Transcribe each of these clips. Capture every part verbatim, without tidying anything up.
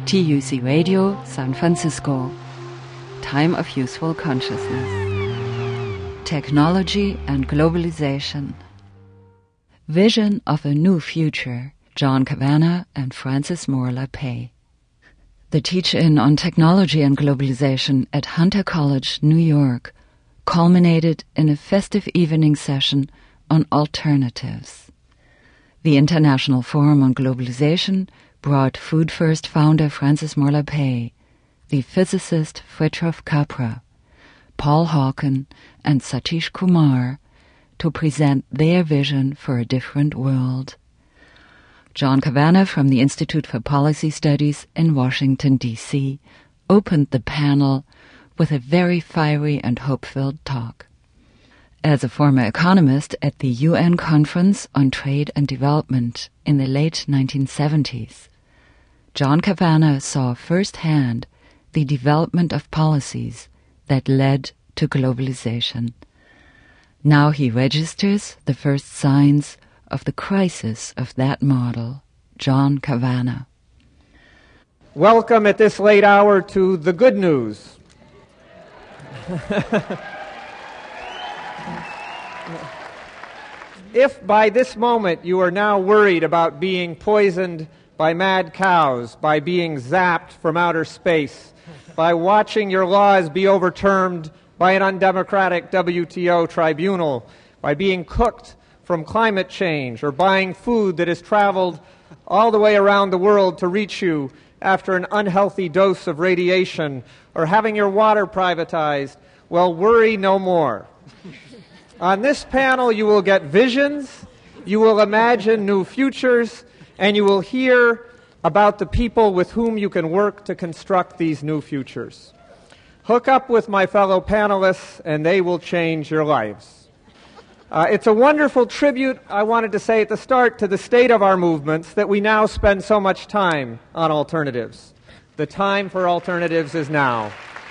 T U C Radio, San Francisco. Time of Useful Consciousness. Technology and Globalization. Vision of a New Future. John Kavanagh and Frances Moore Lappé. The teach-in on technology and globalization at Hunter College, New York, culminated in a festive evening session on alternatives. The International Forum on Globalization brought Food First founder Frances Moore Lappé, the physicist Fritjof Capra, Paul Hawken, and Satish Kumar to present their vision for a different world. John Kavanagh from the Institute for Policy Studies in Washington, D C, opened the panel with a very fiery and hope-filled talk. As a former economist at the U N Conference on Trade and Development in the late nineteen seventies, John Kavanagh saw firsthand the development of policies that led to globalization. Now he registers the first signs of the crisis of that model. John Kavanagh. Welcome at this late hour to the good news. If by this moment you are now worried about being poisoned by mad cows, by being zapped from outer space, by watching your laws be overturned by an undemocratic W T O tribunal, by being cooked from climate change, or buying food that has traveled all the way around the world to reach you after an unhealthy dose of radiation, or having your water privatized, well, worry no more. On this panel, you will get visions, you will imagine new futures, and you will hear about the people with whom you can work to construct these new futures. Hook up with my fellow panelists, and they will change your lives. Uh, it's a wonderful tribute, I wanted to say at the start, to the state of our movements that we now spend so much time on alternatives. The time for alternatives is now.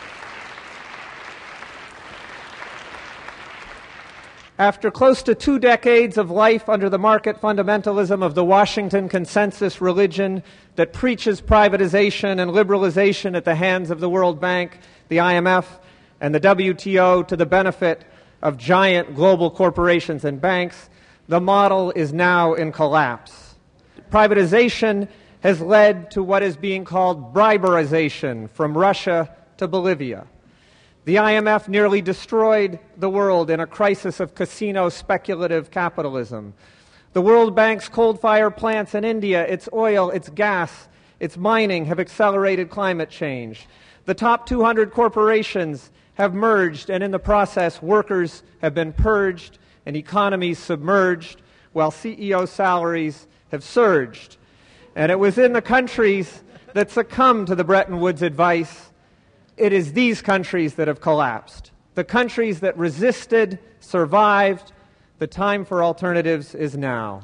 After close to two decades of life under the market fundamentalism of the Washington Consensus religion that preaches privatization and liberalization at the hands of the World Bank, the I M F, and the W T O to the benefit of giant global corporations and banks, the model is now in collapse. Privatization has led to what is being called briberization from Russia to Bolivia. The I M F nearly destroyed the world in a crisis of casino speculative capitalism. The World Bank's coal-fired plants in India, its oil, its gas, its mining have accelerated climate change. The top two hundred corporations have merged, and in the process, workers have been purged and economies submerged, while C E O salaries have surged. And it was in the countries that succumbed to the Bretton Woods advice, it is these countries that have collapsed. The countries that resisted, survived. The time for alternatives is now.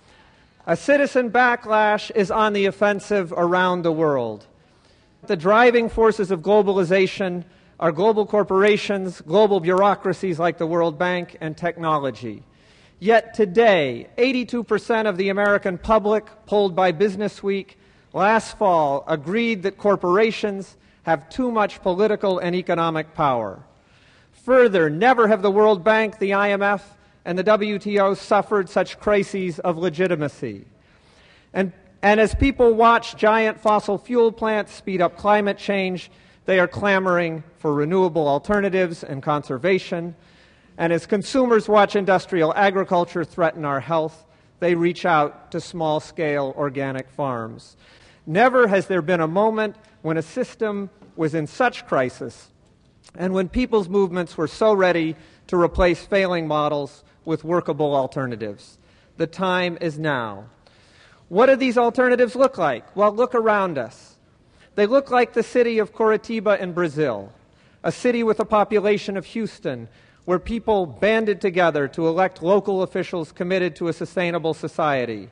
A citizen backlash is on the offensive around the world. The driving forces of globalization are global corporations, global bureaucracies like the World Bank, and technology. Yet today, eighty-two percent of the American public, polled by Business Week last fall, agreed that corporations have too much political and economic power. Further, never have the World Bank, the I M F, and the W T O suffered such crises of legitimacy. And, and as people watch giant fossil fuel plants speed up climate change, they are clamoring for renewable alternatives and conservation. And as consumers watch industrial agriculture threaten our health, they reach out to small-scale organic farms. Never has there been a moment when a system was in such crisis and when people's movements were so ready to replace failing models with workable alternatives. The time is now. What do these alternatives look like? Well, look around us. They look like the city of Curitiba in Brazil, a city with a population of Houston, where people banded together to elect local officials committed to a sustainable society.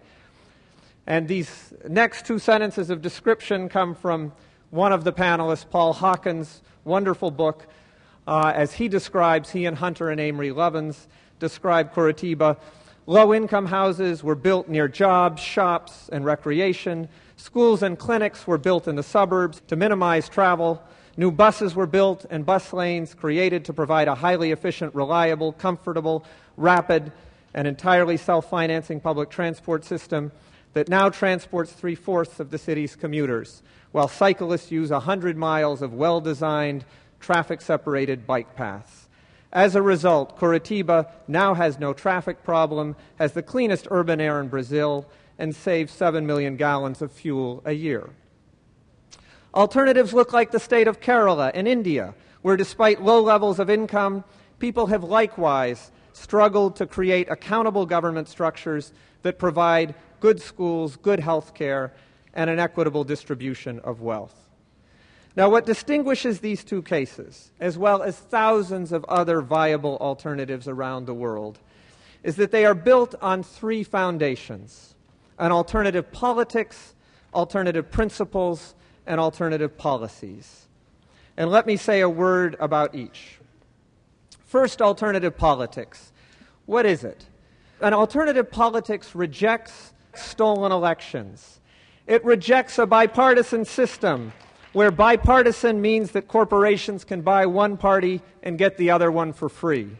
And these next two sentences of description come from one of the panelists, Paul Hawken's wonderful book. Uh, as he describes, he and Hunter and Amory Lovins describe Curitiba. Low-income houses were built near jobs, shops, and recreation. Schools and clinics were built in the suburbs to minimize travel. New buses were built and bus lanes created to provide a highly efficient, reliable, comfortable, rapid, and entirely self-financing public transport system that now transports three-fourths of the city's commuters, while cyclists use one hundred miles of well-designed, traffic-separated bike paths. As a result, Curitiba now has no traffic problem, has the cleanest urban air in Brazil, and saves seven million gallons of fuel a year. Alternatives look like the state of Kerala in India, where despite low levels of income, people have likewise struggled to create accountable government structures that provide good schools, good health care, and an equitable distribution of wealth. Now, what distinguishes these two cases, as well as thousands of other viable alternatives around the world, is that they are built on three foundations: an alternative politics, alternative principles, and alternative policies. And let me say a word about each. First, alternative politics. What is it? An alternative politics rejects stolen elections. It rejects a bipartisan system where bipartisan means that corporations can buy one party and get the other one for free.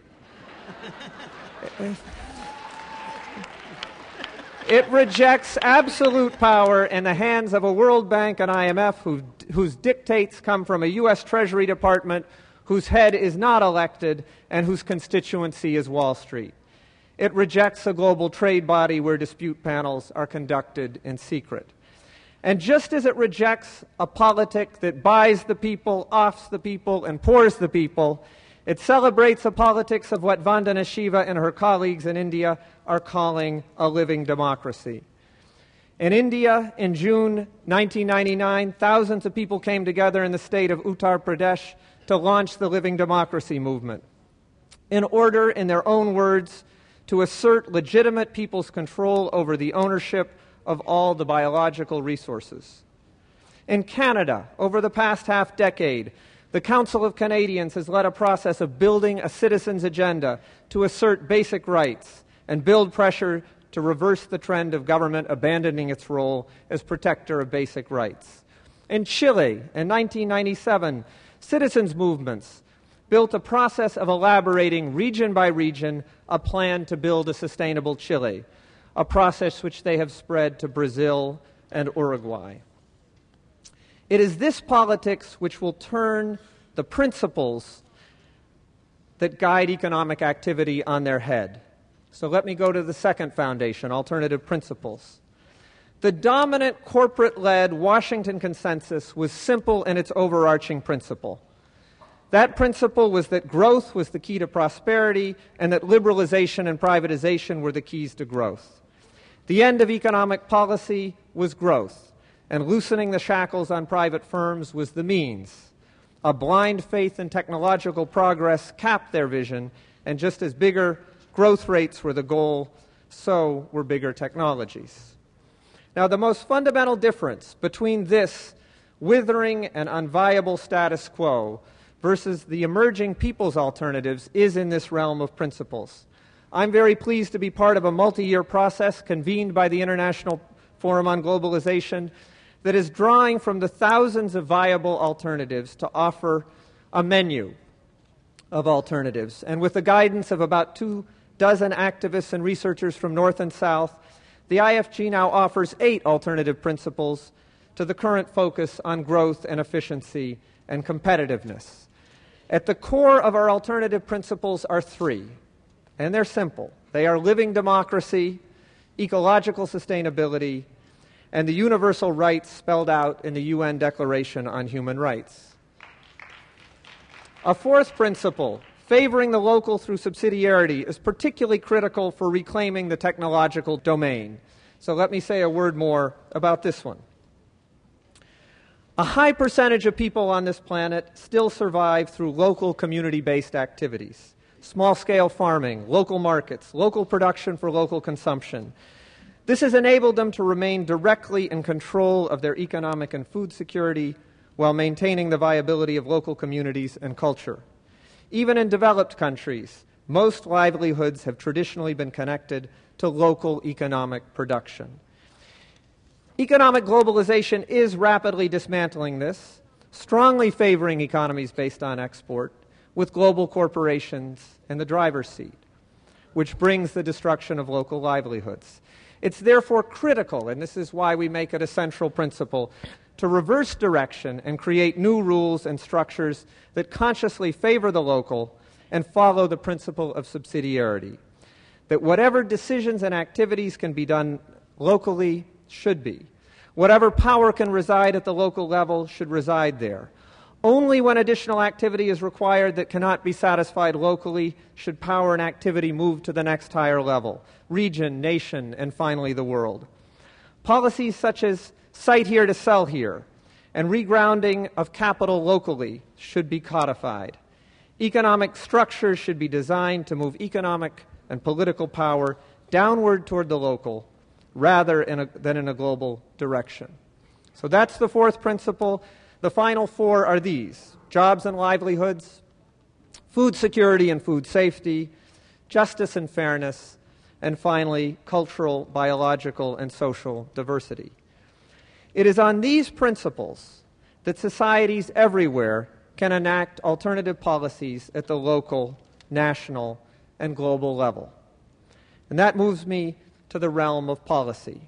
It rejects absolute power in the hands of a World Bank and I M F who, whose dictates come from a U S Treasury Department whose head is not elected and whose constituency is Wall Street. It rejects a global trade body where dispute panels are conducted in secret. And just as it rejects a politic that buys the people, offs the people, and poors the people, it celebrates a politics of what Vandana Shiva and her colleagues in India are calling a living democracy. In India, in June nineteen ninety-nine, thousands of people came together in the state of Uttar Pradesh to launch the Living Democracy movement, in order, in their own words, to assert legitimate people's control over the ownership of all the biological resources. In Canada, over the past half decade, the Council of Canadians has led a process of building a citizens' agenda to assert basic rights and build pressure to reverse the trend of government abandoning its role as protector of basic rights. In Chile, in nineteen ninety-seven, citizens' movements built a process of elaborating region by region a plan to build a sustainable Chile, a process which they have spread to Brazil and Uruguay. It is this politics which will turn the principles that guide economic activity on their head. So let me go to the second foundation, alternative principles. The dominant corporate-led Washington consensus was simple in its overarching principle. That principle was that growth was the key to prosperity and that liberalization and privatization were the keys to growth. The end of economic policy was growth, and loosening the shackles on private firms was the means. A blind faith in technological progress capped their vision, and just as bigger growth rates were the goal, so were bigger technologies. Now, the most fundamental difference between this withering and unviable status quo versus the emerging people's alternatives is in this realm of principles. I'm very pleased to be part of a multi-year process convened by the International Forum on Globalization that is drawing from the thousands of viable alternatives to offer a menu of alternatives. And with the guidance of about two dozen activists and researchers from North and South, the I F G now offers eight alternative principles to the current focus on growth and efficiency and competitiveness. At the core of our alternative principles are three, and they're simple. They are living democracy, ecological sustainability, and the universal rights spelled out in the U N Declaration on Human Rights. A fourth principle, favoring the local through subsidiarity, is particularly critical for reclaiming the technological domain. So let me say a word more about this one. A high percentage of people on this planet still survive through local community-based activities. Small-scale farming, local markets, local production for local consumption. This has enabled them to remain directly in control of their economic and food security while maintaining the viability of local communities and culture. Even in developed countries, most livelihoods have traditionally been connected to local economic production. Economic globalization is rapidly dismantling this, strongly favoring economies based on export, with global corporations in the driver's seat, which brings the destruction of local livelihoods. It's therefore critical, and this is why we make it a central principle, to reverse direction and create new rules and structures that consciously favor the local and follow the principle of subsidiarity. That whatever decisions and activities can be done locally should be. Whatever power can reside at the local level should reside there. Only when additional activity is required that cannot be satisfied locally should power and activity move to the next higher level, region, nation, and finally the world. Policies such as site here to sell here and regrounding of capital locally should be codified. Economic structures should be designed to move economic and political power downward toward the local rather in a, than in a global direction. So that's the fourth principle. The final four are these: jobs and livelihoods, food security and food safety, justice and fairness, and finally, cultural, biological, and social diversity. It is on these principles that societies everywhere can enact alternative policies at the local, national, and global level. And that moves me to the realm of policy.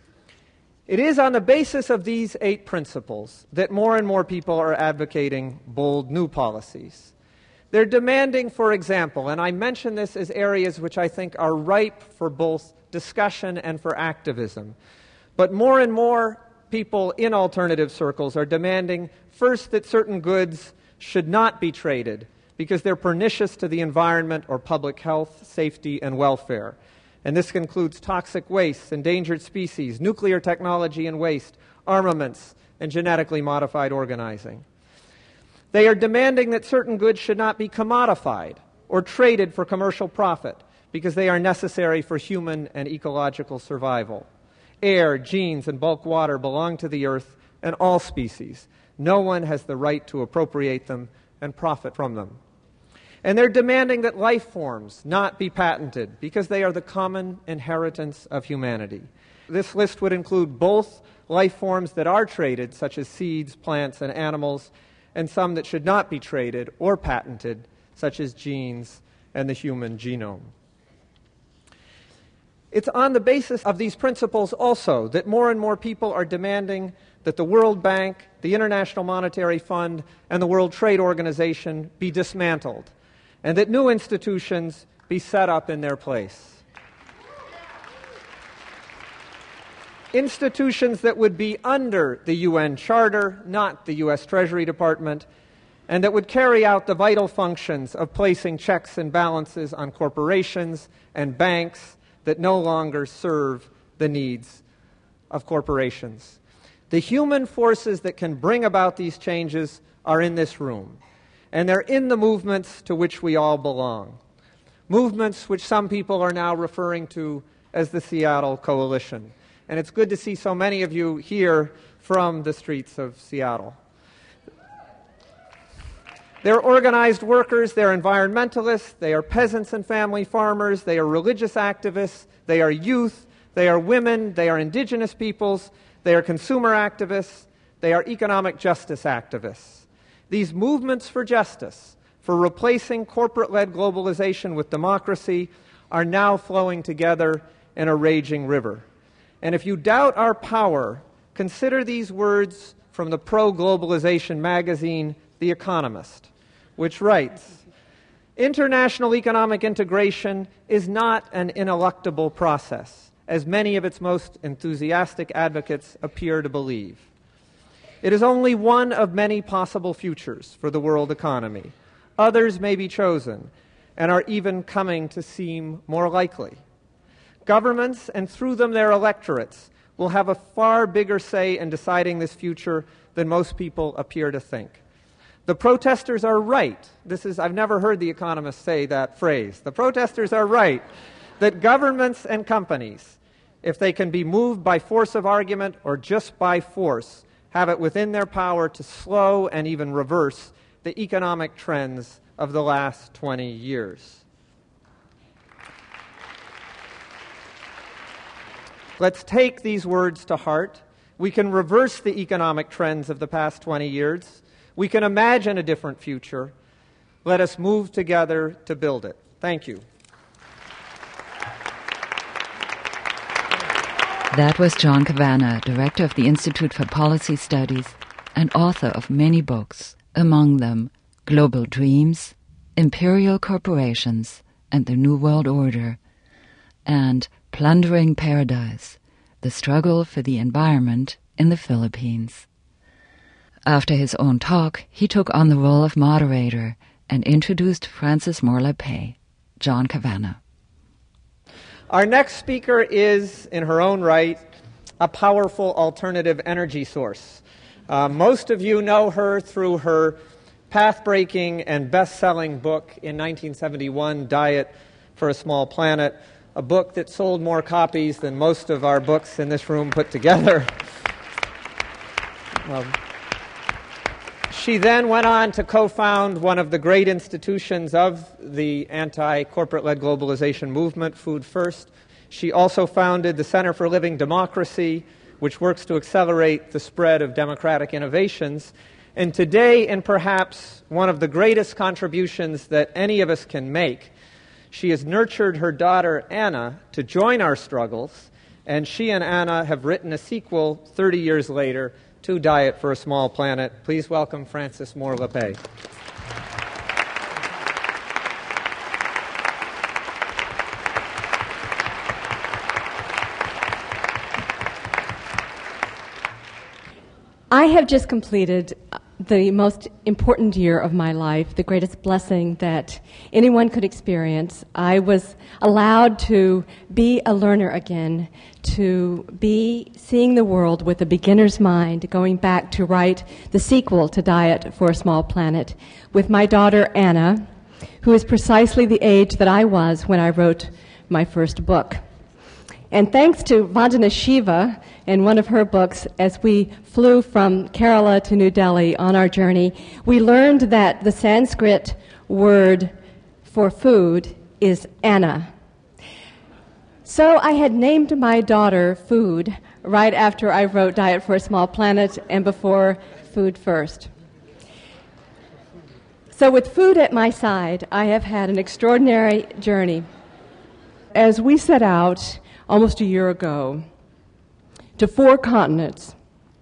It is on the basis of these eight principles that more and more people are advocating bold new policies. They're demanding, for example, and I mention this as areas which I think are ripe for both discussion and for activism, but more and more people in alternative circles are demanding, first, that certain goods should not be traded because they're pernicious to the environment or public health, safety, and welfare. And this includes toxic wastes, endangered species, nuclear technology and waste, armaments, and genetically modified organizing. They are demanding that certain goods should not be commodified or traded for commercial profit because they are necessary for human and ecological survival. Air, genes, and bulk water belong to the earth and all species. No one has the right to appropriate them and profit from them. And they're demanding that life forms not be patented because they are the common inheritance of humanity. This list would include both life forms that are traded, such as seeds, plants, and animals, and some that should not be traded or patented, such as genes and the human genome. It's on the basis of these principles also that more and more people are demanding that the World Bank, the International Monetary Fund, and the World Trade Organization be dismantled, and that new institutions be set up in their place. Institutions that would be under the U N Charter, not the U S Treasury Department, and that would carry out the vital functions of placing checks and balances on corporations and banks that no longer serve the needs of corporations. The human forces that can bring about these changes are in this room, and they're in the movements to which we all belong, movements which some people are now referring to as the Seattle Coalition. And it's good to see so many of you here from the streets of Seattle. They're organized workers, they're environmentalists, they are peasants and family farmers, they are religious activists, they are youth, they are women, they are indigenous peoples, they are consumer activists, they are economic justice activists. These movements for justice, for replacing corporate-led globalization with democracy, are now flowing together in a raging river. And if you doubt our power, consider these words from the pro-globalization magazine, The Economist, which writes, "International economic integration is not an ineluctable process, as many of its most enthusiastic advocates appear to believe. It is only one of many possible futures for the world economy. Others may be chosen and are even coming to seem more likely. Governments, and through them their electorates, will have a far bigger say in deciding this future than most people appear to think. The protesters are right." This is, I've never heard The Economist say that phrase. The protesters are right that governments and companies, if they can be moved by force of argument or just by force, have it within their power to slow and even reverse the economic trends of the last twenty years. Let's take these words to heart We can reverse the economic trends of the past twenty years. We can imagine a different future. Let us move together to build it. Thank you. That was John Kavanagh, director of the Institute for Policy Studies and author of many books, among them Global Dreams, Imperial Corporations and the New World Order, and Plundering Paradise, The Struggle for the Environment in the Philippines. After his own talk, he took on the role of moderator and introduced Frances Moore Lappé, John Kavanagh. Our next speaker is, in her own right, a powerful alternative energy source. Uh, most of you know her through her path-breaking and best-selling book in nineteen seventy-one, Diet for a Small Planet, a book that sold more copies than most of our books in this room put together. um, She then went on to co-found one of the great institutions of the anti-corporate-led globalization movement, Food First. She also founded the Center for Living Democracy, which works to accelerate the spread of democratic innovations. And today, in perhaps one of the greatest contributions that any of us can make, she has nurtured her daughter, Anna, to join our struggles, and she and Anna have written a sequel thirty years later to Diet for a Small Planet. Please welcome Frances Moore Lappé. I have just completed the most important year of my life, the greatest blessing that anyone could experience. I was allowed to be a learner again, to be seeing the world with a beginner's mind, going back to write the sequel to Diet for a Small Planet with my daughter Anna, who is precisely the age that I was when I wrote my first book. And thanks to Vandana Shiva in one of her books, as we flew from Kerala to New Delhi on our journey, we learned that the Sanskrit word for food is Anna. So I had named my daughter Food right after I wrote Diet for a Small Planet and before Food First. So with food at my side, I have had an extraordinary journey. As we set out almost a year ago to four continents,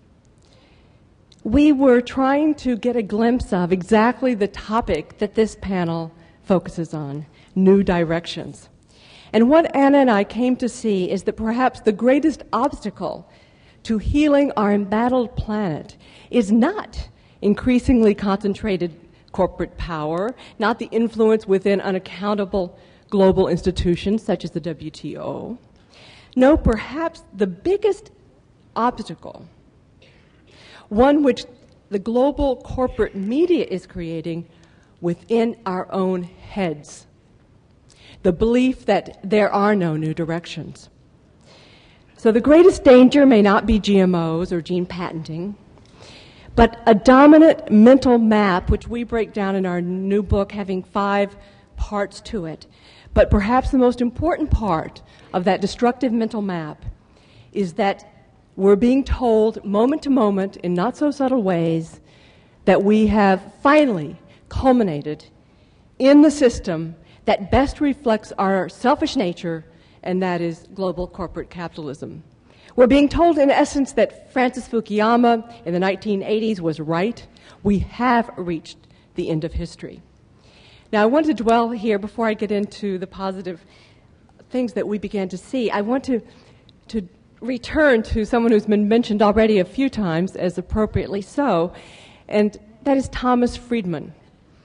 we were trying to get a glimpse of exactly the topic that this panel focuses on, new directions. And what Anna and I came to see is that perhaps the greatest obstacle to healing our embattled planet is not increasingly concentrated corporate power, not the influence within unaccountable global institutions such as the W T O. No, perhaps the biggest obstacle, one which the global corporate media is creating within our own heads, the belief that there are no new directions. So the greatest danger may not be G M Os or gene patenting, but a dominant mental map, which we break down in our new book, having five parts to it. But perhaps the most important part of that destructive mental map is that we're being told moment to moment in not so subtle ways that we have finally culminated in the system that best reflects our selfish nature, and that is global corporate capitalism. We're being told, in essence, that Francis Fukuyama in the nineteen eighties was right. We have reached the end of history. Now, I want to dwell here, before I get into the positive things that we began to see, I want to, to return to someone who's been mentioned already a few times, as appropriately so, and that is Thomas Friedman,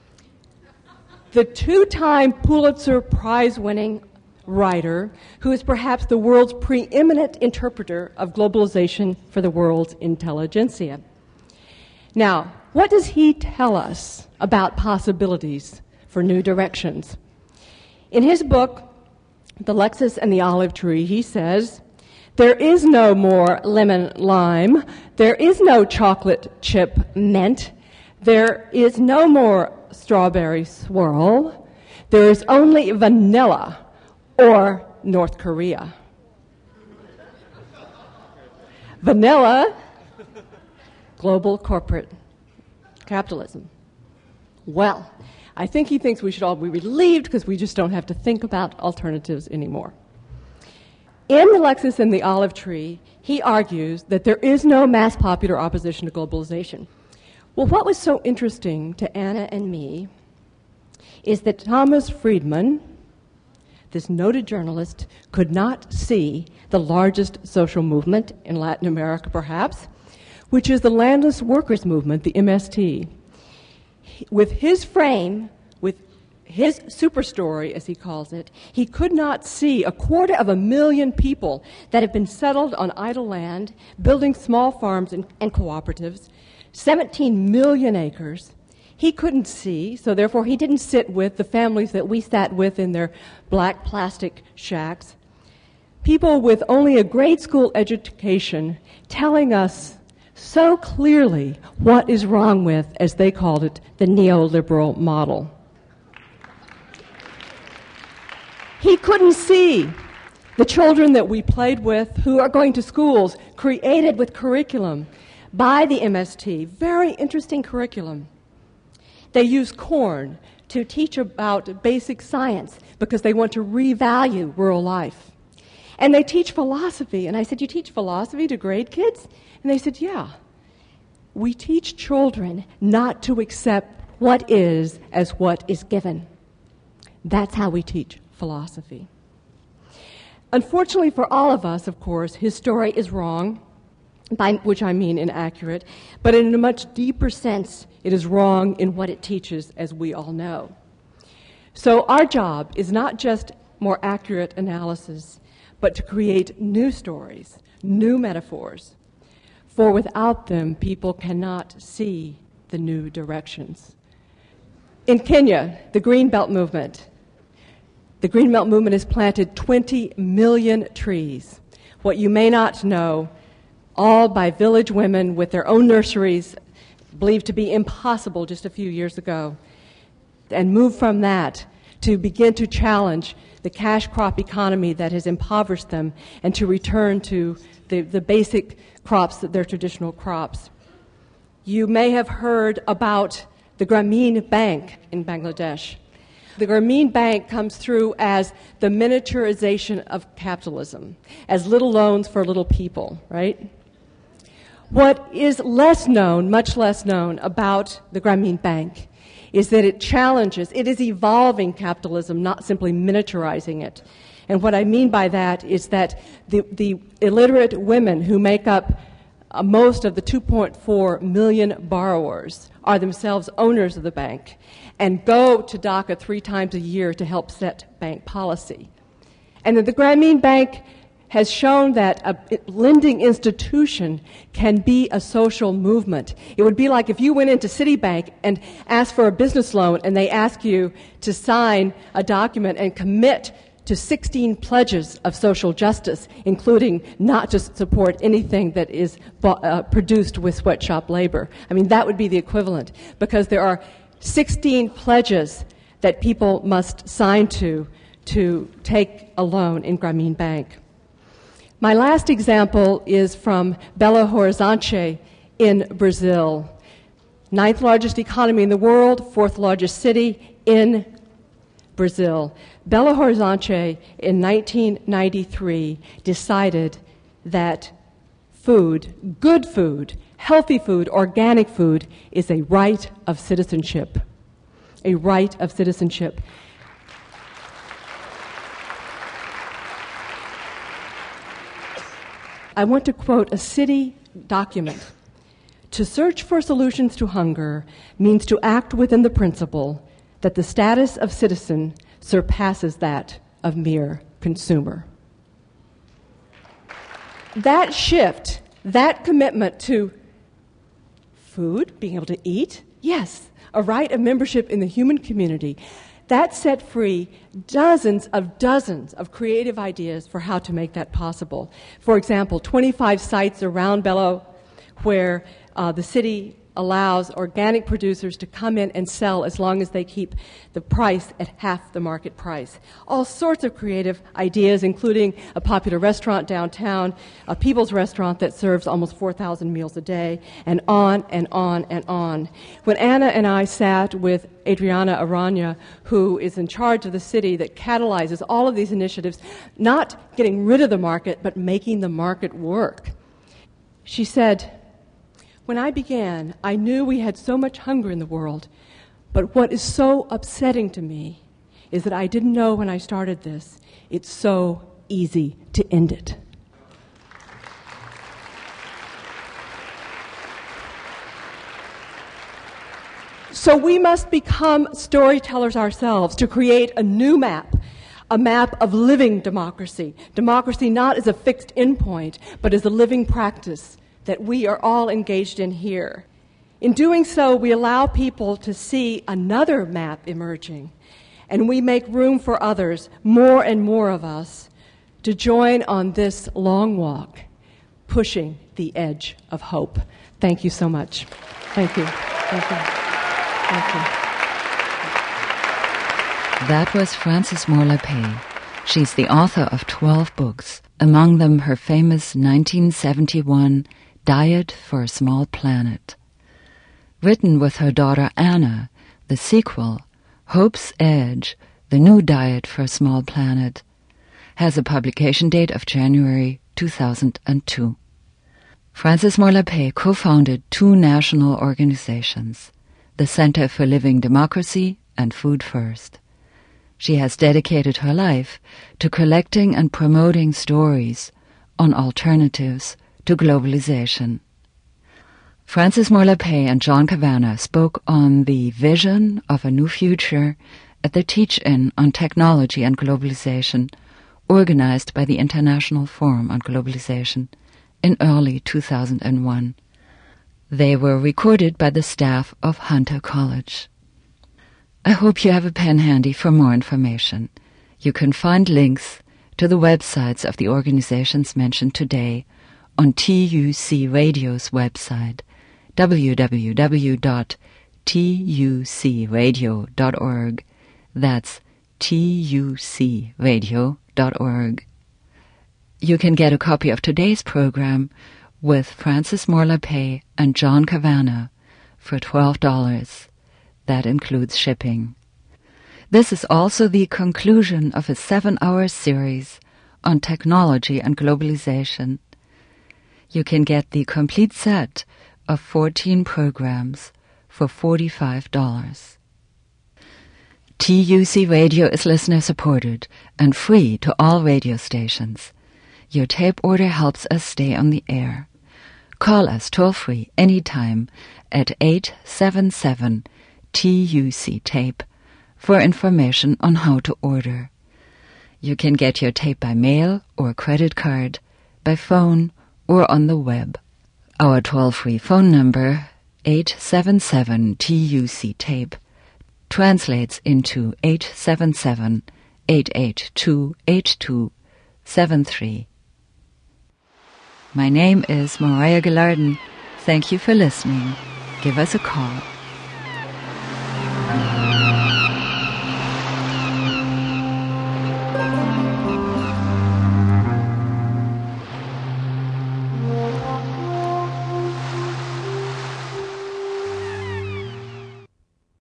the two-time Pulitzer Prize-winning writer who is perhaps the world's preeminent interpreter of globalization for the world's intelligentsia. Now, what does he tell us about possibilities for new directions? In his book, The Lexus and the Olive Tree, he says, there is no more lemon lime, there is no chocolate chip mint, there is no more strawberry swirl, there is only vanilla or North Korea. vanilla global corporate capitalism. Well, I think he thinks we should all be relieved because we just don't have to think about alternatives anymore. In The Lexus and the Olive Tree, he argues that there is no mass popular opposition to globalization. Well, what was so interesting to Anna and me is that Thomas Friedman, this noted journalist, could not see the largest social movement in Latin America, perhaps, which is the landless workers movement, the M S T. With his frame, with his superstory, as he calls it, he could not see a quarter of a million people that have been settled on idle land, building small farms and, and cooperatives, seventeen million acres. He couldn't see, so therefore he didn't sit with the families that we sat with in their black plastic shacks. People with only a grade school education telling us so clearly what is wrong with, as they called it, the neoliberal model. He couldn't see the children that we played with who are going to schools created with curriculum by the M S T. Very interesting curriculum. They use corn to teach about basic science because they want to revalue rural life. And they teach philosophy. And I said, you teach philosophy to grade kids? And they said, yeah. We teach children not to accept what is as what is given. That's how we teach philosophy. Unfortunately for all of us, of course, his story is wrong, by which I mean inaccurate, but in a much deeper sense, it is wrong in what it teaches, as we all know. So our job is not just more accurate analysis, but to create new stories, new metaphors. For without them, people cannot see the new directions. In Kenya, the Green Belt movement, the Green Belt movement has planted twenty million trees. What you may not know, all by village women with their own nurseries, believed to be impossible just a few years ago, and move from that to begin to challenge the cash crop economy that has impoverished them and to return to the, the basic crops, their traditional crops. You may have heard about the Grameen Bank in Bangladesh. The Grameen Bank comes through as the miniaturization of capitalism, as little loans for little people, right? What is less known, much less known about the Grameen Bank is that it challenges, it is evolving capitalism, not simply miniaturizing it. And what I mean by that is that the, the illiterate women who make up uh, most of the two point four million borrowers are themselves owners of the bank and go to Dhaka three times a year to help set bank policy. And that the Grameen Bank has shown that a lending institution can be a social movement. It would be like if you went into Citibank and asked for a business loan and they ask you to sign a document and commit to sixteen pledges of social justice, including not to support anything that is uh, produced with sweatshop labor. I mean, that would be the equivalent, because there are sixteen pledges that people must sign to to take a loan in Grameen Bank. My last example is from Belo Horizonte in Brazil. Ninth largest economy in the world, fourth largest city in Brazil. Belo Horizonte in nineteen ninety-three decided that food, good food, healthy food, organic food is a right of citizenship. A right of citizenship. I want to quote a city document. To search for solutions to hunger means to act within the principle that the status of citizen surpasses that of mere consumer. That shift, that commitment to food, being able to eat, yes, a right of membership in the human community, that set free dozens of dozens of creative ideas for how to make that possible. For example, twenty-five sites around Belo where uh, the city allows organic producers to come in and sell as long as they keep the price at half the market price. All sorts of creative ideas, including a popular restaurant downtown, a People's Restaurant that serves almost four thousand meals a day, and on and on and on. When Anna and I sat with Adriana Arana, who is in charge of the city that catalyzes all of these initiatives, not getting rid of the market, but making the market work, she said, "When I began, I knew we had so much hunger in the world, but what is so upsetting to me is that I didn't know when I started this, it's so easy to end it." So we must become storytellers ourselves to create a new map, a map of living democracy. Democracy not as a fixed endpoint, but as a living practice that we are all engaged in here. In doing so, we allow people to see another map emerging, and we make room for others, more and more of us, to join on this long walk, pushing the edge of hope. Thank you so much. Thank you. Thank you. Thank you. That was Frances Moore Lappé. She's the author of twelve books, among them her famous nineteen seventy-one Diet for a Small Planet. Written with her daughter Anna, the sequel, Hope's Edge, The New Diet for a Small Planet, has a publication date of January two thousand two. Frances Moore Lappé co-founded two national organizations, the Center for Living Democracy and Food First. She has dedicated her life to collecting and promoting stories on alternatives to globalization. Frances Moore Lappé and John Kavanagh spoke on the vision of a new future at the Teach-In on Technology and Globalization, organized by the International Forum on Globalization in early two thousand one. They were recorded by the staff of Hunter College. I hope you have a pen handy for more information. You can find links to the websites of the organizations mentioned today on T U C Radio's website, w w w dot t u c radio dot org. That's t u c radio dot org. You can get a copy of today's program with Frances Moore Lappé and John Kavanagh for twelve dollars. That includes shipping. This is also the conclusion of a seven-hour series on technology and globalization. You can get the complete set of fourteen programs for forty-five dollars. T U C Radio is listener-supported and free to all radio stations. Your tape order helps us stay on the air. Call us toll-free anytime at eight seven seven T U C tape for information on how to order. You can get your tape by mail or credit card, by phone or on the web. Our toll-free phone number, eight seven seven T U C tape, translates into eight seven seven, eight eight two, eight two seven three. My name is Mariah Gillardin. Thank you for listening. Give us a call.